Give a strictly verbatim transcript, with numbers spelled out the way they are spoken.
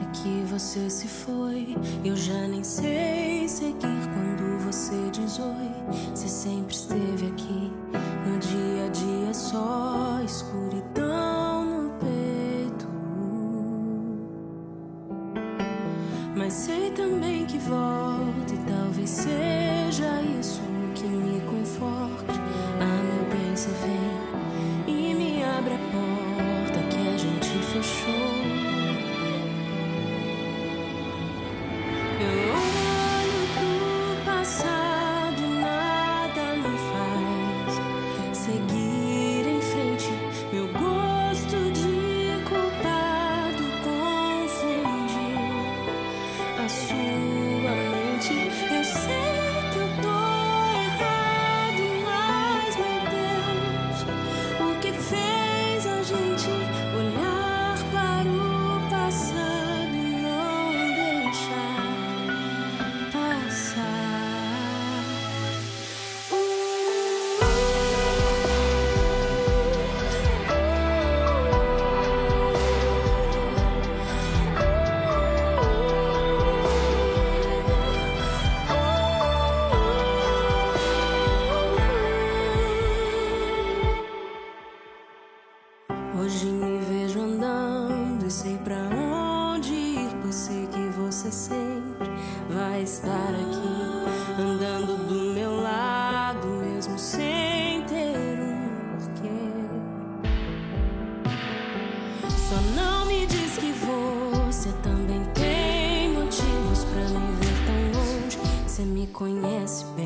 que você se foi. Eu já nem sei seguir quando você diz oi. Você sempre esteve aqui, no dia a dia só escuridão no peito. Mas sei também que volta e talvez seja isso que me conforte. Ah, meu bem, você vem e me abre a porta que a gente fechou. Eu olho pro passado, nada me faz seguir em frente. Meu gosto de culpado confundiu a sua mente. Eu sei que eu tô errado, mas meu Deus, o que fez a gente olhar para o passado e não deixar passar? Hoje me vejo andando e sei pra onde ir, pois sei que você sempre vai estar aqui, andando do meu lado, mesmo sem ter um porquê. Só não me diz que você também tem motivos pra me ver tão longe. Você me conhece bem.